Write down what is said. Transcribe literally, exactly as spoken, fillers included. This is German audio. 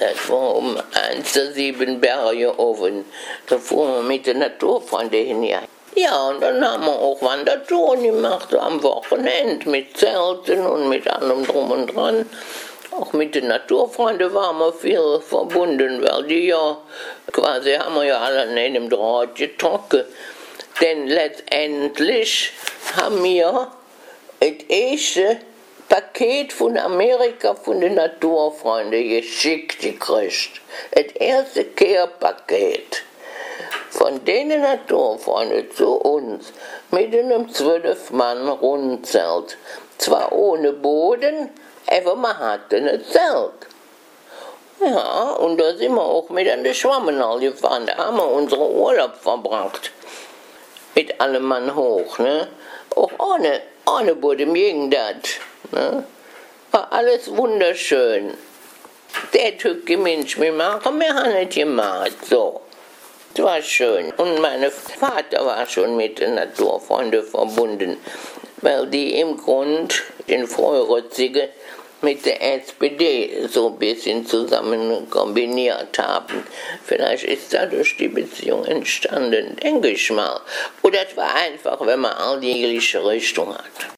Das war um eins der sieben Berge oben. Da fuhren wir mit der Naturfreunde hin. Ja. ja, und dann haben wir auch Wandertouren gemacht am Wochenende mit Zelten und mit allem drum und dran. Auch mit den Naturfreunden waren wir viel verbunden, weil die ja quasi haben wir ja alle an einem Draht getroffen. Denn letztendlich haben wir das erste Paket von Amerika von den Naturfreunden geschickt gekriegt. Das erste Care-Paket von denen Naturfreunden zu uns mit einem zwölf Mann Rundzelt. Zwar ohne Boden, aber man hatte ein Zelt. Ja, und da sind wir auch mit an die Schwammenau gefahren. Da haben wir unseren Urlaub verbracht. Mit allem Mann hoch, ne? Auch ohne, ohne Boden gegen das. Ne? War alles wunderschön. Der tücke Mensch, wir machen, wir haben nicht gemacht. So. Das war schön. Und mein Vater war schon mit den Naturfreunden verbunden, weil die im Grund den Vorrützigen mit der S P D so ein bisschen zusammen kombiniert haben. Vielleicht ist dadurch die Beziehung entstanden, denke ich mal. Oder es war einfach, wenn man all die gleiche Richtung hat.